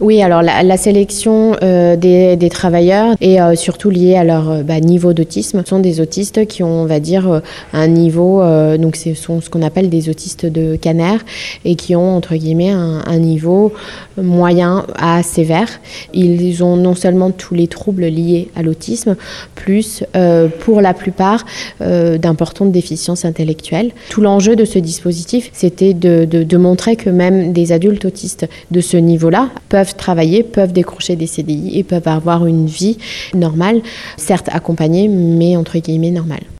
Oui, alors la sélection des travailleurs est surtout liée à leur niveau d'autisme. Ce sont des autistes qui ont, on va dire, un niveau, donc ce sont ce qu'on appelle des autistes de Kanner et qui ont, entre guillemets, un niveau moyen à sévère. Ils ont non seulement tous les troubles liés à l'autisme, plus, pour la plupart, d'importantes déficiences intellectuelles. Tout l'enjeu de ce dispositif, c'était de montrer que même des adultes autistes de ce niveau-là peuvent travailler, peuvent décrocher des CDI et peuvent avoir une vie normale, certes accompagnée, mais entre guillemets normale.